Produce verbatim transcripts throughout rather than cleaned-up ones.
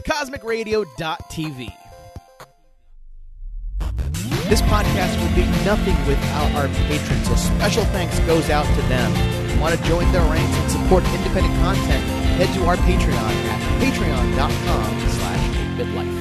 cosmic radio dot t v. This podcast would be nothing without our patrons, so special thanks goes out to them. If you want to join their ranks and support independent content, head to our Patreon at patreon dot com slash eight bit life.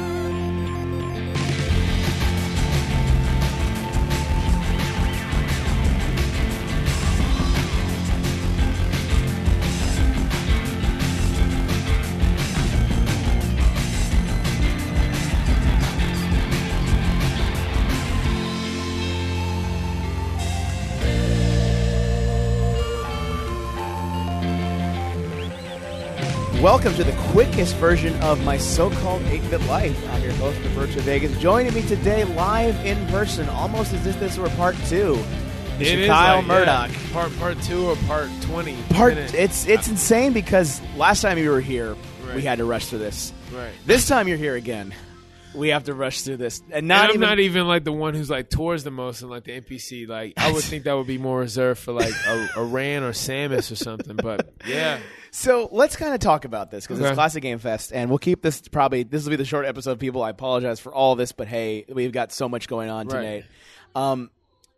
Welcome to the quickest version of my so-called eight bit life. I'm your host, Roberto Vegas. Joining me today live in person, almost as if this were part two. It is Kyle like, Murdoch. Yeah, part part two or part twenty. Part minute. it's it's insane because last time you were here, Right. we had to rush through this. Right. This time you're here again, we have to rush through this, and And not I'm even not even like the one who's like tours the most in like the N P C. Like I would think that would be more reserved for like a, a Rand or Samus or something. But yeah. So let's kind of talk about this because Okay. it's Classic Game Fest, and we'll keep this probably. This will be the short episode, people. I apologize for all this, but hey, we've got so much going on Right. today. Um,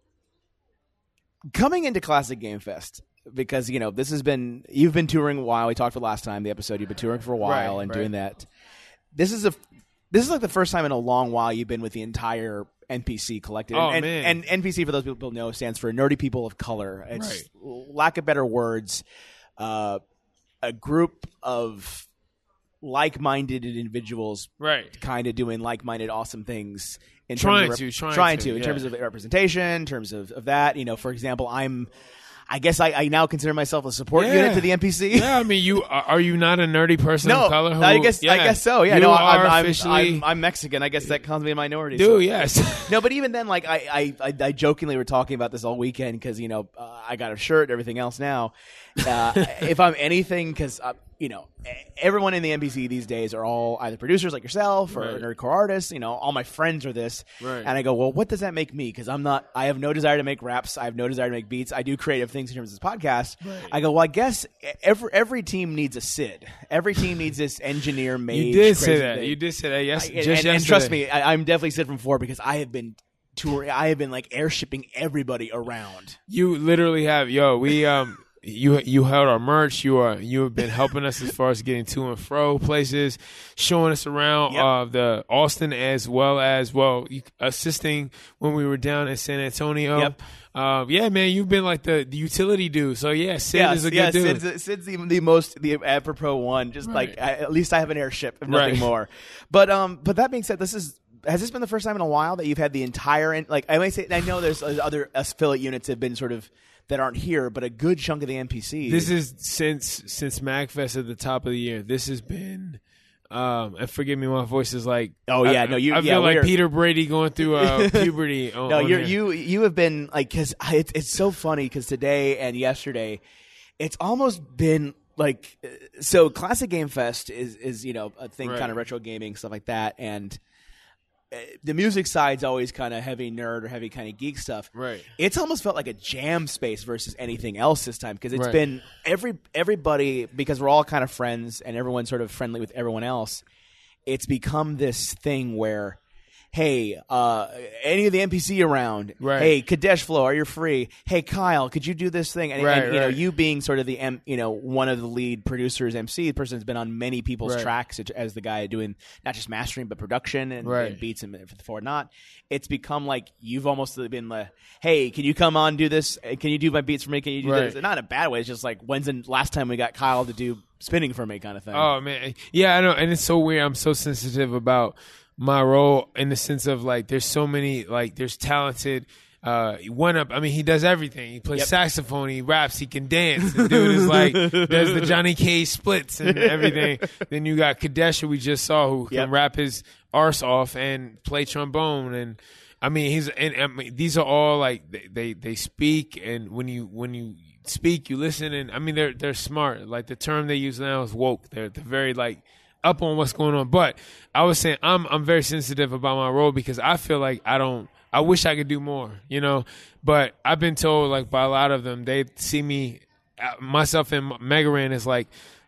coming into Classic Game Fest, because you know this has been you've been touring a while. We talked about last time the episode. You've been touring for a while Right, and right. doing that. This is a this is like the first time in a long while you've been with the entire N P C collective. Oh, and, man. and N P C, for those people who know, stands for Nerdy People of Color. It's Right. lack of better words. Uh, a group of like-minded individuals Right. kind of doing like-minded awesome things in Trying terms of to, trying trying to, to in yeah. terms of representation, in terms of, of that. You know, for example, I'm I guess I, I now consider myself a support Yeah. unit to the N P C. Yeah, I mean, you are are you not a nerdy person No, of color? Who, I guess I yeah. guess so. Yeah, you no, are I'm, I'm, officially. I'm I'm Mexican. I guess that counts me a minority. Dude, so- yes. No, but even then, like I, I, I, I jokingly were talking about this all weekend because you know uh, I got a shirt, and everything else now. Uh, if I'm anything, because uh, you know everyone in the N P C these days are all either producers like yourself or Right. nerdcore artists. You know, all my friends are this, Right. and I go, well, what does that make me? Because I'm not. I have no desire to make raps. I have no desire to make beats. I do creative things in terms of this podcast. Right. I go, well, I guess every every team needs a Sid. Every team needs this engineer mage. You did say crazy that. thing. You did say that. Yes. I- just and, and yesterday. trust me, I, I'm definitely Sid from four because I have been touring. I have been like airshipping everybody around. You literally have, yo. We um, you you held our merch. You are you have been helping us as far as getting to and fro places, showing us around Yep. uh, the Austin as well as well you, assisting when we were down in San Antonio. Yep. Um, yeah, man, you've been like the, the utility dude. So yeah, Sid Yeah, is a good yeah, dude. Sid's, Sid's the, the most the apropos one. Just Right. like I, at least I have an airship, if nothing Right. more. But um, but that being said, this is. Has this been the first time in a while that you've had the entire like I might say I know there's other affiliate units that have been sort of that aren't here, but a good chunk of the N P C. This is since since MagFest at the top of the year. This has been. Um, and forgive me, my voice is like. Oh, yeah, I, no, you- I yeah, feel like we're- Peter Brady going through uh, puberty. On, No, on you're, here. you you have been like because it's it's so funny because today and yesterday, it's almost been like uh, so. Classic Game Fest is is you know a thing, Right. kind of retro gaming stuff like that, and uh, the music side's always kind of heavy nerd or heavy kind of geek stuff. Right. It's almost felt like a jam space versus anything else this time because it's Right. been every everybody because we're all kind of friends and everyone's sort of friendly with everyone else. It's become this thing where, hey, uh, any of the N P C around, Right. hey, Kadesh Flow, are you free? Hey, Kyle, could you do this thing? And, Right, and, you know, right. you being sort of the, M, you know, one of the lead producers, M C, the person that's been on many people's Right. tracks as the guy doing not just mastering but production and, Right. and beats and for not. It's become like you've almost been like, hey, can you come on do this? Can you do my beats for me? Can you do Right. this? Not in a bad way. It's just like when's the last time we got Kyle to do spinning for me kind of thing. Oh man, yeah, I know, and it's so weird. I'm so sensitive about my role in the sense of like, there's so many like, there's talented. Uh, one up. I mean, he does everything. He plays Yep. saxophone. He raps. He can dance. The dude is like, does the Johnny Cage splits and everything. Then you got Kadesh, who we just saw, who Yep. can rap his arse off and play trombone. And I mean, he's and I mean, these are all like they, they they speak, and when you when you speak, you listen, and I mean, they're they're smart. Like the term they use now is woke. They're they're very like up on what's going on. But I was saying I'm I'm very sensitive about my role because I feel like I don't. I wish I could do more, you know. But I've been told like by a lot of them, they see me, myself and Mega Ran as like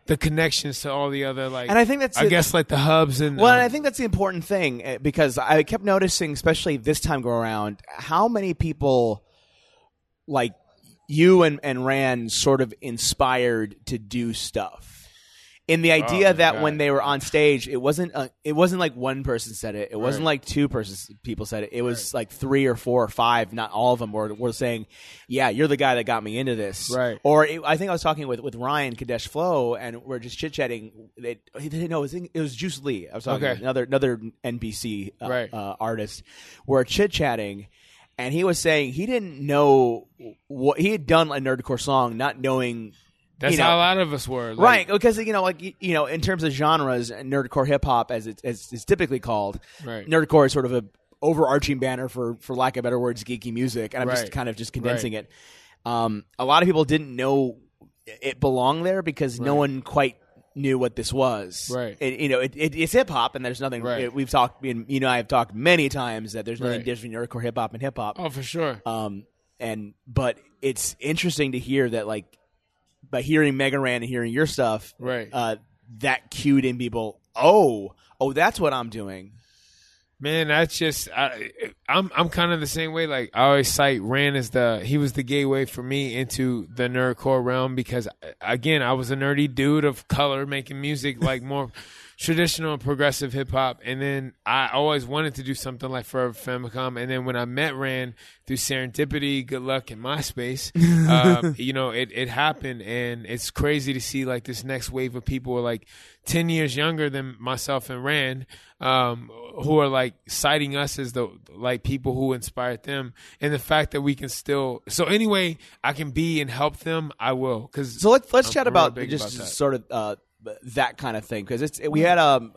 the connections to all the other like. And I think that's I it. guess like the hubs and. Well, um, and I think that's the important thing uh, because I kept noticing, especially this time go around, how many people like you and, and Rand sort of inspired to do stuff. In the idea Oh, that God. when they were on stage, it wasn't a, it wasn't like one person said it. It wasn't Right. like two persons people said it. It was like three or four or five. Not all of them were were saying, "Yeah, you're the guy that got me into this." Right. Or it, I think I was talking with, with Ryan Kadesh Flow, and we're just chit chatting. They, they didn't know it was, it was Juice Lee. I was talking Okay. with another another N B C uh, Right. uh, artist. We're chit chatting. And he was saying he didn't know what he had done a nerdcore song, not knowing. That's you know, how a lot of us were. Like, right, because you know, like you know, in terms of genres, nerdcore hip hop, as it's as it's typically called, Right. nerdcore is sort of a overarching banner for, for lack of better words, geeky music, and I'm just Right. kind of just condensing it. Um, a lot of people didn't know it belonged there because no Right. one quite knew what this was. Right. It, you know, it, it, it's hip hop, and there's nothing. Right. It, we've talked, you know, I've talked many times that there's nothing Right. different between nerdcore hip hop and hip hop. Oh, for sure. Um, and but it's interesting to hear that, like, by hearing Mega Ran and hearing your stuff, Right. uh, that cued in people. Oh, oh, that's what I'm doing. Man, that's just I, I'm I'm kind of the same way. Like I always cite Rand as the he was the gateway for me into the nerdcore realm because again I was a nerdy dude of color making music like more traditional and progressive hip hop, and then I always wanted to do something like Forever Famicom, and then when I met Rand through serendipity, good luck in MySpace, uh, you know it it happened, and it's crazy to see like this next wave of people who are like ten years younger than myself and Rand. Um, who are like citing us as the like people who inspired them, and the fact that we can still. So anyway, I can be and help them. I will. Cause So let's let's I'm chat real about big just about that. sort of uh, that kind of thing because it's we had um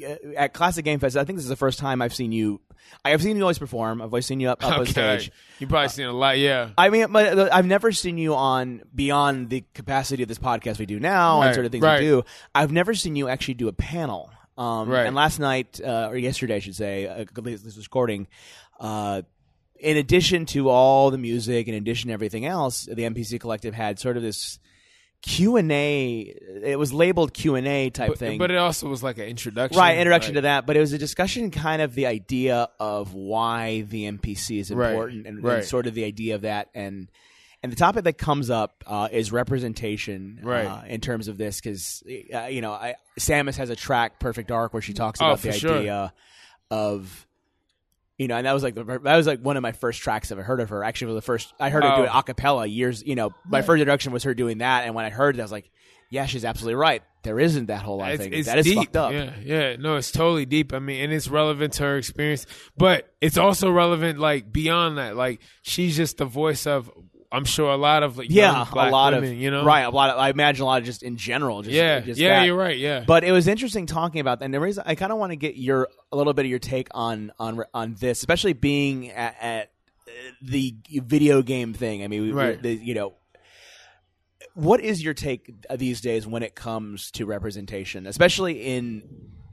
at Classic Game Fest. I think this is the first time I've seen you. I have seen you always perform. I've always seen you up, up on Okay. stage. You probably seen a lot, yeah. I mean, but I've never seen you on beyond the capacity of this podcast we do now and Right, sort of things right. we do. I've never seen you actually do a panel. Um, Right. And last night, uh, or yesterday, I should say, uh, this was recording. Uh, in addition to all the music, in addition to everything else, the M P C Collective had sort of this Q and A. It was labeled Q and A type But, thing. but it also was like an introduction. Right, introduction like, to that, but it was a discussion, kind of the idea of why the M P C is Right, important, and, and right. sort of the idea of that, and and the topic that comes up uh, is representation, Right. uh, in terms of this, because uh, you know, I, Samus has a track, Perfect Dark, where she talks Oh, about for the sure. idea of. You know, and that was like the, that was like one of my first tracks I've ever heard of her. Actually, was the first I heard her do Oh. it a cappella years. You know, my Right. first introduction was her doing that, and when I heard it, I was like, "Yeah, she's absolutely right. There isn't that whole lot of It's, things. it's That is deep. fucked up." Yeah, yeah. No, it's totally deep. I mean, and it's relevant to her experience, but it's also relevant like beyond that. Like she's just the voice of, I'm sure, a lot of like, Yeah, young black a lot women, of you know, right. A lot of I imagine a lot of just in general. Just, Yeah, just yeah, that. you're right. Yeah, But it was interesting talking about that. And the reason I kind of want to get your a little bit of your take on on on this, especially being at, at the video game thing. I mean, we, Right. the, you know, what is your take these days when it comes to representation, especially in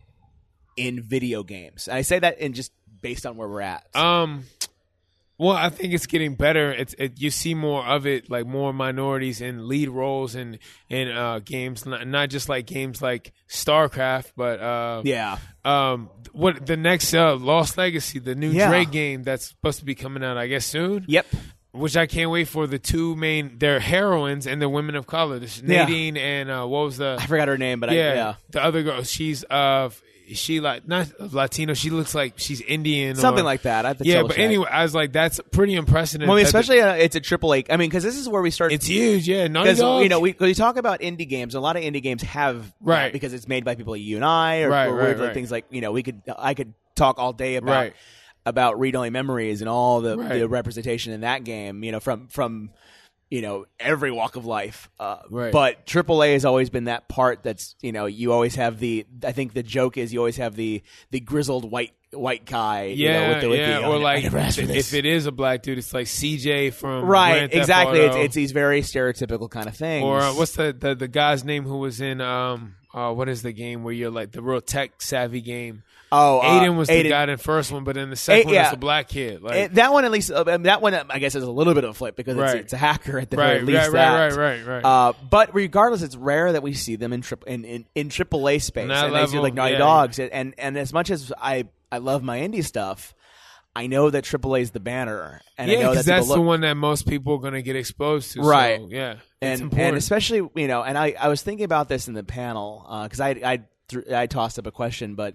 in video games? And I say that in just based on where we're at. Um, well, I think it's getting better. It's it, you see more of it, like more minorities in lead roles in in uh, games, not, not just like games like StarCraft, but uh, yeah, um, what the next uh, Lost Legacy, the new Yeah. Drake game that's supposed to be coming out, I guess soon. yep. Which I can't wait for. The two main, they're heroines and they're women of color. This Yeah. Nadine and uh, what was the I forgot her name, but yeah, I, yeah. the other girl. She's uh, she like not Latino. She looks like she's Indian, Something or, like that. I have to yeah. double but check. anyway, I was like, that's pretty impressive. Well, I mean, that the- especially uh, it's a triple A. I mean, because this is where we start. it's huge. Yeah, Naughty Because Dog. you know, we, we talk about indie games. A lot of indie games have Right. that because it's made by people like you and I, or, Right, or right, weird, like, right. things like you know, we could I could talk all day about Right. about Read Only Memories and all the, Right. the representation in that game. You know, from from you know every walk of life. Uh, Right. But triple A has always been that part that's you know you always have the. I think the joke is you always have the the grizzled white white guy. Yeah, you know, with the, with yeah. the, or I- I like never asked for this. if it is a black dude, it's like C J from right, Grand Theft exactly. It's, Auto. it's these very stereotypical kind of things. Or uh, what's the, the the guy's name who was in um uh what is the game where you're like the real tech savvy game? oh, uh, Aiden was Aiden, the guy in the first one, but in the second A- one yeah. it's a black kid. Like It- that one at least, uh, that one I guess is a little bit of a flip because Right. it's, it's a hacker at the right, very least. right, that. right, right, right, right. Uh, but regardless, it's rare that we see them in tri- in, in, in triple A space, That and they see level, like Naughty yeah. Dogs. And and as much as I I love my indie stuff, I know that triple A is the banner, and I yeah, know because that that's people the look, one that most people are gonna get exposed to. Right. So, yeah, it's and important. and especially you know, and I, I was thinking about this in the panel because I I th- I tossed up a question, but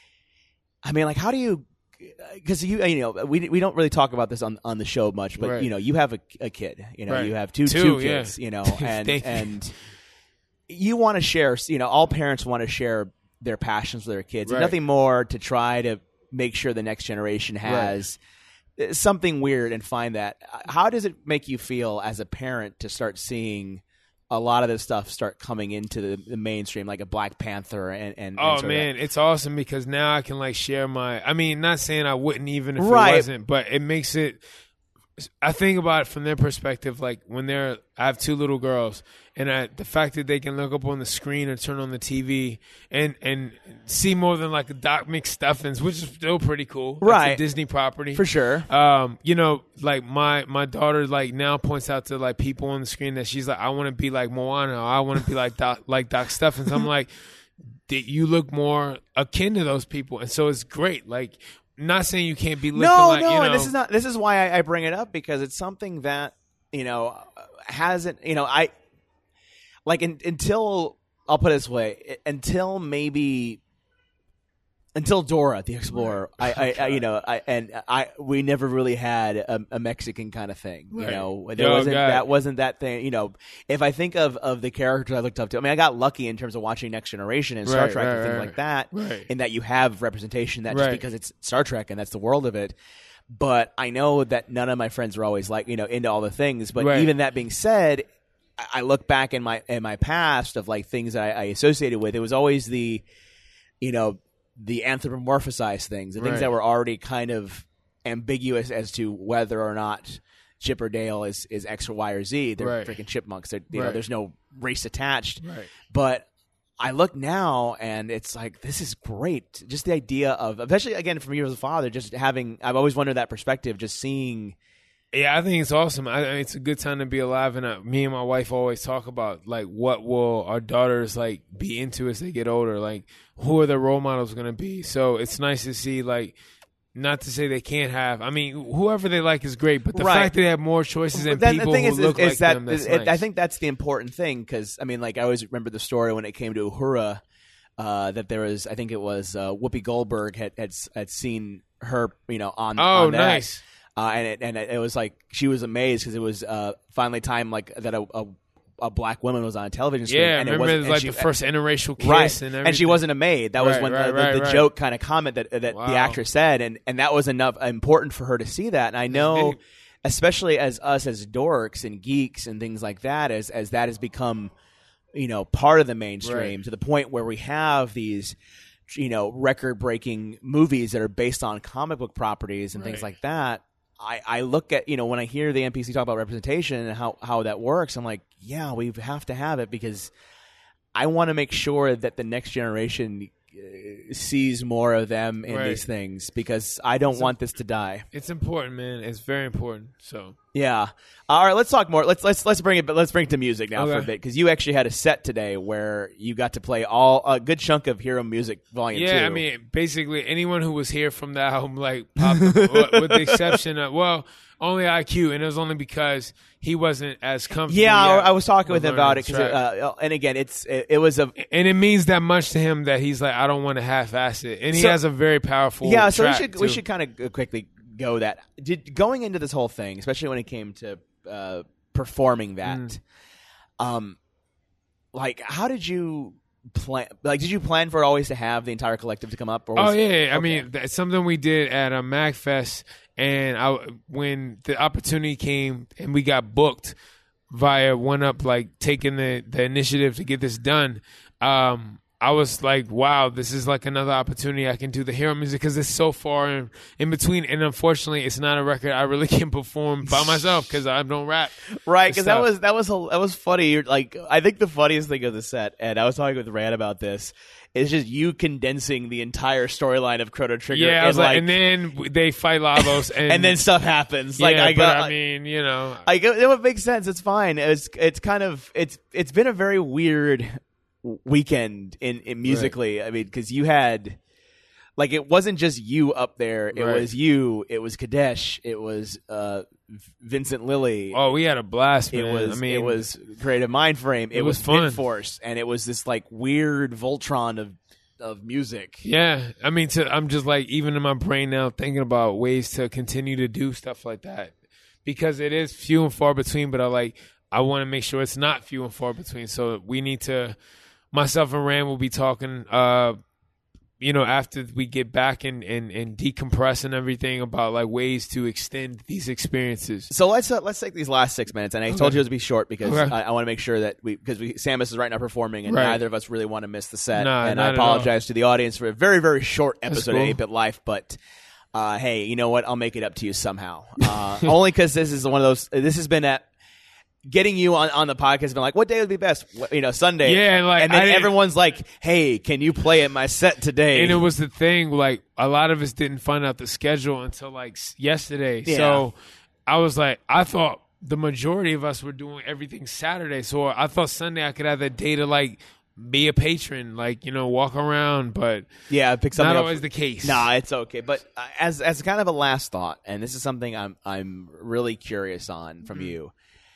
I mean, like, how do you? Because you you know we we don't really talk about this on, on the show much, but Right. you know you have a, a kid, you know Right. you have two Two, two kids, yeah. you know, and Thank you. and you want to share, you know, all parents want to share their passions with their kids, and Right. nothing more to try to make sure the next generation has something weird and find that. How does it make you feel as a parent to start seeing a lot of this stuff start coming into the, the mainstream, like a Black Panther and and, and Oh sort of man, it's awesome because now I can like share my. I mean, not saying I wouldn't even if Right. it wasn't, but it makes it. I think about it from their perspective, like when they're. I have two little girls, and I, the fact that they can look up on the screen or turn on the T V and and see more than like a Doc McStuffins, which is still pretty cool. That's Right. a Disney property for sure. Um, you know, like my my daughter like now points out to like people on the screen that she's like, I want to be like Moana, or I want to be like Doc, like Doc Stuffins. I'm like, "D- you look more akin to those people, and so it's great. Like, not saying you can't be looking No, like no, you know, and this is not. This is why I, I bring it up because it's something that you know hasn't. You know, I like in, until I'll put it this way, until maybe until Dora the Explorer. I, I, I, you know, I and I we never really had a, a Mexican kind of thing. You Right. know, there Oh, wasn't God. that wasn't that thing. You know, if I think of of the characters I looked up to, I mean, I got lucky in terms of watching Next Generation and Star Right, Trek right, and things right. like that, Right. in that you have representation that just Right. because it's Star Trek and that's the world of it. But I know that none of my friends are always like, you know, into all the things. But Right. even that being said, I I look back in my in my past of like things that I, I associated with. It was always the, you know, the anthropomorphized things, the things Right. that were already kind of ambiguous as to whether or not Chip or Dale is, is X or Y or Z. They're Right. freaking chipmunks. They're, you know, Right. there's no race attached. Right. But I look now and it's like, this is great. Just the idea of, especially again from you as a father, just having, I've always wondered that perspective, just seeing. Yeah, I think it's awesome. I, I- it's a good time to be alive, and uh, me and my wife always talk about like what will our daughters like be into as they get older. Like, who are their role models going to be? So it's nice to see like. Not to say they can't have. I mean, whoever they like is great, but the Right. fact that they have more choices and Then people the thing who is, look is, like is that them, that's it- nice. I think that's the important thing because I mean, like I always remember the story when it came to Uhura, uh, that there was, I think it was uh, Whoopi Goldberg had, had had seen her, you know, on Oh, on that. nice. Uh, and it and it, it was like she was amazed because it was uh, finally time like that a, a, a black woman was on a television screen. Yeah, and remember it it was was like she, the first interracial kiss right, and everything. and she wasn't a maid. That was Right, when right, the, right, the, the right. joke kind of comment that that Wow. the actress said, and and that was enough important for her to see that. And I know, deep. especially as us as dorks and geeks and things like that, as as that has become, you know, part of the mainstream Right. to the point where we have these, you know, record breaking movies that are based on comic book properties and things Right. like that. I, I look at, you know, when I hear the N P C talk about representation and how, how that works, I'm like, yeah, we have to have it because I want to make sure that the next generation uh, sees more of them in Right. these things because I don't want this to die. It's important, man. It's very important. So Yeah. All right, let's talk more. Let's let's let's bring it. Let's bring it to music now for a Okay. bit because you actually had a set today where you got to play all a good chunk of Hero Music Volume Two. yeah, I mean, basically anyone who was here from the album like popped up, with the exception of well, only I Q, and it was only because he wasn't as comfortable. yeah, I, yet I was talking with him learning about it the because, track. uh, and again, it's it, it was a and it means that much to him that he's like, I don't want to half-ass it, and he So- has a very powerful. yeah. So we track, should we too. should kind of quickly go that did going into this whole thing, especially when it came to uh, performing that. Mm. Um, like, how did you plan? Like, did you plan for it always to have the entire collective to come up? Or was, Oh yeah, yeah. I okay. mean that's something we did at a MagFest, and I when the opportunity came and we got booked via One Up, like taking the the initiative to get this done. Um, I was like, wow, this is like another opportunity I can do the hero music because it's so far in, in between. And unfortunately, it's not a record I really can perform by myself because I don't rap. Right, because that was that was that was funny. You're like, I think the funniest thing of the set, and I was talking with Rand about this, is just you condensing the entire storyline of Chrono Trigger. Yeah, I was like, like, and then they fight Lavos, and, and then stuff happens. Like yeah, I but got, I mean, you know, I go, it would make sense. It's fine. It's it's kind of it's it's been a very weird weekend in, in musically. Right. I mean, because you had like it wasn't just you up there. It right. was you. It was Kadesh. It was uh, Vincent Lilly. Oh, we had a blast. Man. It was. I mean, it was Creative Mind Frame. It, it was, was fun. Force, and it was this like weird Voltron of of music. Yeah, I mean, to, I'm just like even in my brain now thinking about ways to continue to do stuff like that because it is few and far between. But I like I want to make sure it's not few and far between. So we need to. Myself and Rand will be talking, uh, you know, after we get back and, and, and decompress and everything about like ways to extend these experiences. So let's uh, let's take these last six minutes, and I okay. told you it would be short because okay. I, I want to make sure that we because we Samus is right now performing, and right. neither of us really want to miss the set. Nah, and not I apologize to the audience for a very very short episode cool. of eight bit Life, but. Uh, hey, you know what? I'll make it up to you somehow. Uh, only because this is one of those. This has been at getting you on, on the podcast. Has been like, what day would be best? What, you know, Sunday. Yeah, and like, and then I everyone's like, hey, can you play at my set today? And it was the thing. Like, a lot of us didn't find out the schedule until like yesterday. Yeah. So I was like, I thought the majority of us were doing everything Saturday. So I thought Sunday I could have that day to like. Be a patron, like, you know, walk around, but yeah, pick something not up. always the case. Nah, it's okay. But uh, as as kind of a last thought, and this is something I'm I'm really curious on from mm-hmm. you,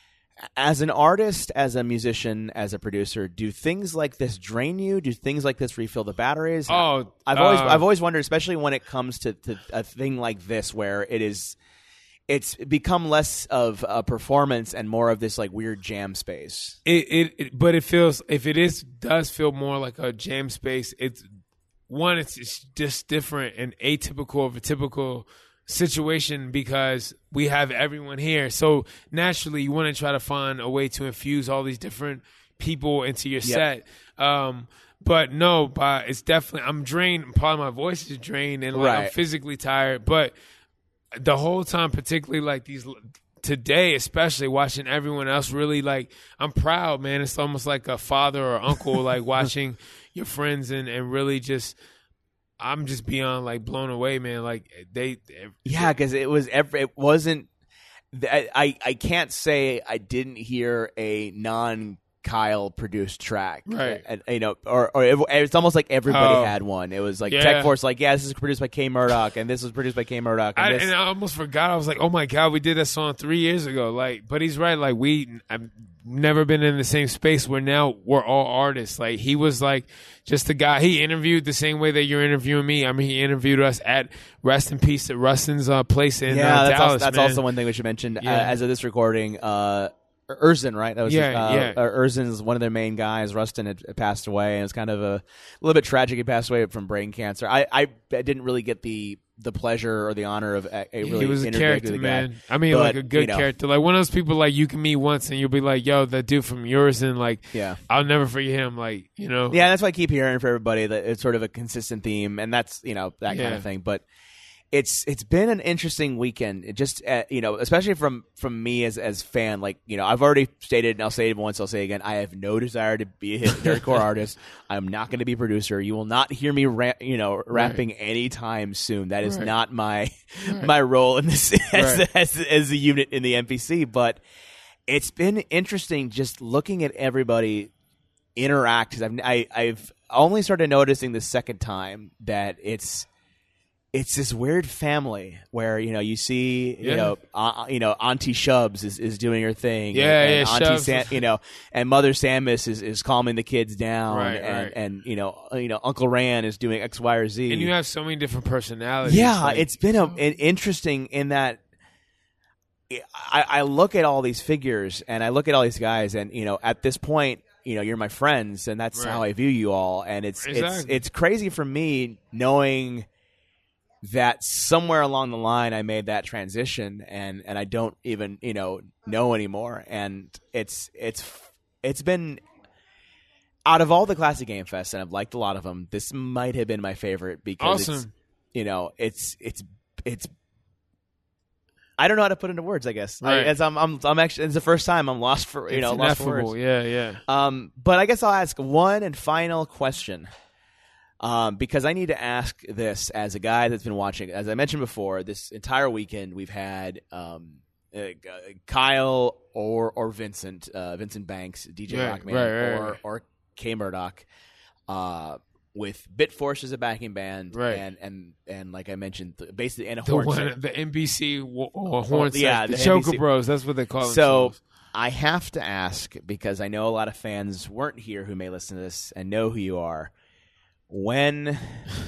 as an artist, as a musician, as a producer, do things like this drain you? Do things like this refill the batteries? Oh, I've always uh, I've always wondered, especially when it comes to, to a thing like this, where it is. It's become less of a performance and more of this like weird jam space. It, it, it but it feels if it is does feel more like a jam space. It's one, it's, it's just different and atypical of a typical situation because we have everyone here. So naturally, you want to try to find a way to infuse all these different people into your yep. set. Um, but no, but it's definitely I'm drained. Probably my voice is drained and like right. I'm physically tired, but. The whole time, particularly like these today, especially watching everyone else really like, I'm proud, man. It's almost like a father or uncle, like watching your friends and, and really just, I'm just beyond like blown away, man. Like they, they yeah, because it was every, it wasn't. I I can't say I didn't hear a non. Kyle produced track, right? And, you know, or or it, it's almost like everybody oh, had one. It was like yeah. Tech Force, like, yeah, this is produced by K Murdoch, and this was produced by K Murdoch. And, I, this... and I almost forgot. I was like, oh my god, we did that song three years ago. Like, but he's right. Like, we I've never been in the same space where now we're all artists. Like, he was like just the guy. He interviewed the same way that you're interviewing me. I mean, he interviewed us at Rest in Peace at Rustin's uh, place in yeah. uh, That's, Dallas. also, that's man. also one thing we should mention yeah. uh, as of this recording. Uh, Erzin, right? That was yeah, his, uh, yeah. Erzin's one of their main guys. Rustin had passed away, and it was kind of a, a little bit tragic. He passed away from brain cancer. I, I, I didn't really get the, the pleasure or the honor of a, a really he was a character, the man. guy. I mean, but, like a good you know, character, like one of those people like you can meet once and you'll be like, "Yo, that dude from yours," and like, yeah, I'll never forget him. Like, you know, yeah, that's why I keep hearing for everybody that it's sort of a consistent theme, and that's you know that yeah. kind of thing, but. It's it's been an interesting weekend. It just uh, you know, especially from, from me as as fan. Like you know, I've already stated, and I'll say it once. I'll say it again. I have no desire to be a nerdcore artist. I'm not going to be a producer. You will not hear me, ra- you know, rapping right. anytime soon. That is right. not my right. my role in this as, right. as as a unit in the N P C. But it's been interesting just looking at everybody interact. Cause I've I, I've only started noticing the second time that it's. It's this weird family where you know you see you yeah. know uh, you know Auntie Shubs is, is doing her thing, yeah, and, and yeah, Auntie Sam, you know, and Mother Samus is, is calming the kids down, right, and, right. and you know you know Uncle Rand is doing X, Y, or Z, and you have so many different personalities. Yeah, like, it's been a, an interesting in that I, I look at all these figures and I look at all these guys, and you know at this point. You know, you're my friends, and that's right. how I view you all. And it's exactly. it's it's crazy for me knowing that somewhere along the line I made that transition, and, and I don't even you know know anymore. And it's it's it's been out of all the Classic Game Fests, and I've liked a lot of them, this might have been my favorite because Awesome. it's, you know, it's it's it's. I don't know how to put it into words. I guess I, Right. as I'm, I'm, I'm actually. It's the first time I'm lost for you It's know lost for ineffable. words. Yeah, yeah. Um, but I guess I'll ask one and final question. Um, because I need to ask this as a guy that's been watching. As I mentioned before, this entire weekend we've had um, uh, Kyle or or Vincent, uh, Vincent Banks, D J Right, Rockman, right, right, or right. or K Murdoch, uh, with Bitforce as a backing band, Right. and and and like I mentioned, th- basically and a The horn one, section. the N B C w- uh, horn Oh, yeah, section. the, the Choker N B C Bros. That's what they call So themselves. I have to ask, because I know a lot of fans weren't here who may listen to this and know who you are. When,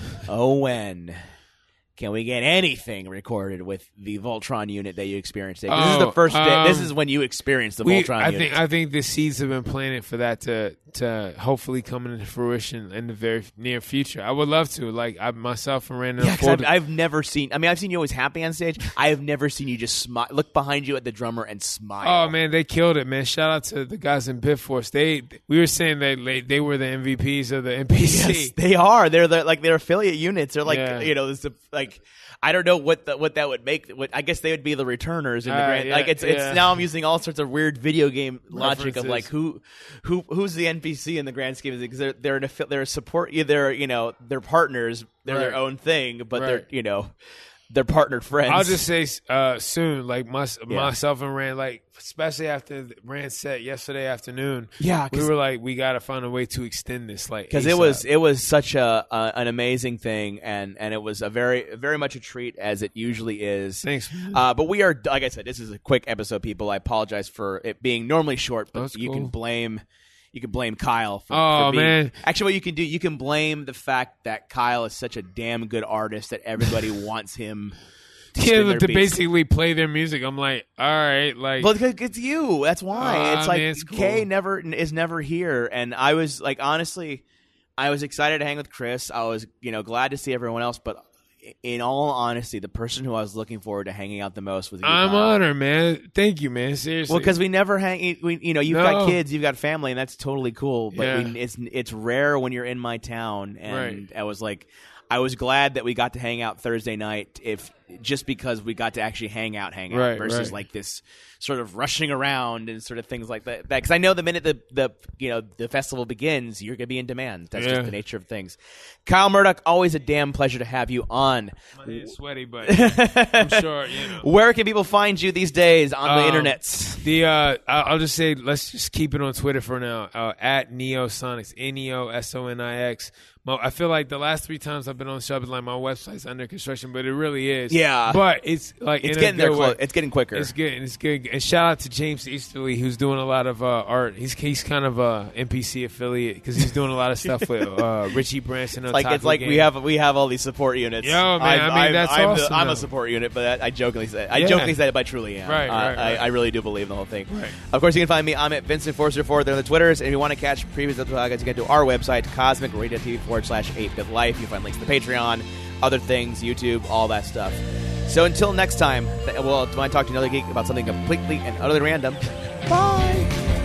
oh when, can we get anything recorded with the Voltron unit that you experienced? Today? 'Cause this is the Oh, first day. um, This is when you experienced the We, Voltron I unit. think I think the seeds have been planted for that to to hopefully come into fruition in the very near future. I would love to. Like I myself and Randall. yeah, 'cause I've, I've never seen. I mean, I've seen you always happy on stage. I have never seen you just smile, look behind you at the drummer and smile. Oh man, they killed it, man! Shout out to the guys in Bitforce. They we were saying that they, they were the M V Ps of the N P C. Yes, they are. They're the, like their affiliate units. They're like Yeah. you know, it's a, like I don't know what the, what that would make. What I guess they would be the returners in the Uh, grand. yeah, like it's yeah. it's now I'm using all sorts of weird video game logic of References. like who who who's the N P C in the grand scheme of things. They're they're an affi- they're a support. They're you know they're partners. They're their Right. own thing, but they're Right. you know they're partnered friends. I'll just say uh, soon, like my, Yeah. myself and Rand, like especially after Rand set yesterday afternoon. Yeah, we were like, we got to find a way to extend this, like because it was it was such a, a an amazing thing, and and it was a very very much a treat, as it usually is. Thanks, man. Uh, but we are, like I said, this is a quick episode, people. I apologize for it being normally short, but That's you cool. can blame you can blame Kyle for, Oh, for being, man. Actually, what you can do, you can blame the fact that Kyle is such a damn good artist that everybody wants him to, yeah, spin their to beats. basically play their music. I'm like, all right, like Well, because it's you. That's why. Ah, it's like man, it's cool. Kay never is never here, and I was like, honestly, I was excited to hang with Chris. I was, you know, glad to see everyone else, but in all honesty, the person who I was looking forward to hanging out the most was you, I'm Kyle. honored, man. Thank you, man. Seriously. Well, because we never hang. We, you know, you've No. got kids, you've got family, and that's totally cool. But Yeah. we, it's it's rare when you're in my town, and Right. I was like, I was glad that we got to hang out Thursday night, if just because we got to actually hang out, hang out, Right, versus right. like this sort of rushing around and sort of things like that. Because I know the minute the the you know the festival begins, you're gonna be in demand. That's Yeah. just the nature of things. Kyle Murdoch, always a damn pleasure to have you on. my hand's sweaty, but I'm sure you know. Where can people find you these days on the Um, internets? The uh, I- I'll just say, let's just keep it on Twitter for now. Uh, at Neosonics, N E O S O N I X. My, I feel like the last three times I've been on the show, I've been like, my website's under construction, but it really is. Yeah. but it's like It's in a getting there. good Clo- way. it's getting quicker. It's good. It's good. And shout out to James Easterly, who's doing a lot of uh, art. He's he's kind of a N P C affiliate because he's doing a lot of stuff with uh, Richie Branson. Like it's like we have we have all these support units. Yo, man, I mean, I'm, that's I'm, awesome, the, I'm though. a support unit, but I jokingly say I Yeah. jokingly say it, but I truly am. Right, Uh, right, right. I, I really do believe in the whole thing. Right. Of course, you can find me. I'm at Vincent Forster four there on the Twitters, and if you want to catch previous episodes, you can go to our website, Cosmic Radio T V forward slash eight bit life. You can find links to Patreon, other things, YouTube, all that stuff. So until next time, th- well, when I talk to another geek about something completely and utterly random. Bye.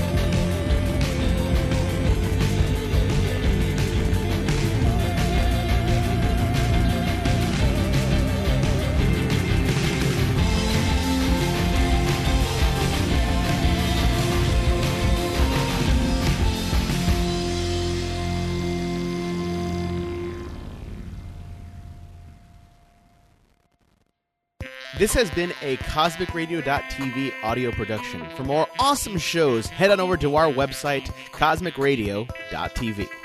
This has been a Cosmic Radio dot T V audio production. For more awesome shows, head on over to our website, Cosmic Radio dot T V.